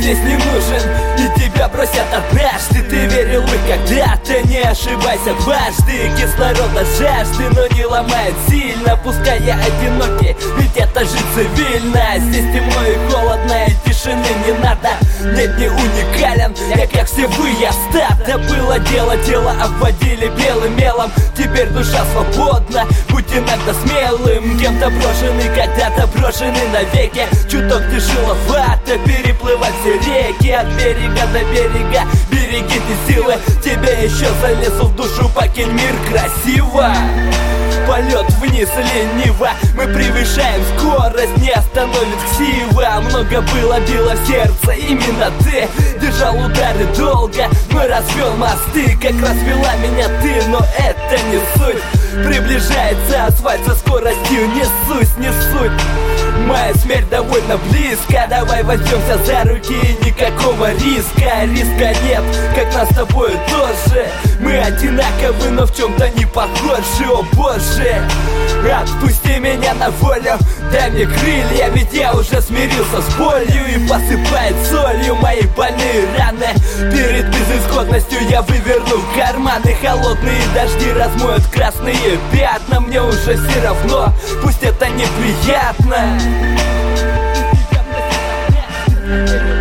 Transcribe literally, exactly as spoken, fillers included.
здесь не нужен, и тебя бросят однажды. Ты верил бы когда-то, не ошибайся дважды. Кислорода жажды, но не ломает сильно. Пускай я одинокий, ведь это жить цивильно. Здесь темно и холодно, и тишины не надо. Нет, не уникален, я как все вы, я стадо. Было дело, тело обводили белым мелом. Теперь душа свободна, будь иногда смелым. Кем-то брошенный, когда-то брошенный навеки. Чуток тяжеловато переплывать все реки. От берега до берега, береги ты силы. Тебе еще залезу в душу, покинь мир красиво. Полет вниз лениво, мы превышаем скорость, не остановит ксива. Много было, било в сердце, именно ты держал удары долго, но развел мосты. Как развела меня ты, но это не суть. Приближается асфальт со скоростью, несусь, не суть. Моя смерть довольно близко, давай возьмемся за руки, никакого риска. Риска нет, как нас с тобой тоже. Мы одинаковы, но в чем-то не похожи, о боже. Отпусти меня на волю, дай мне крылья, ведь я уже смирился с болью. И посыпает солью мои больные раны. Перед безысходностью я выверну карманы. Холодные дожди размоют красные пятна. Мне уже все равно, пусть это неприятно.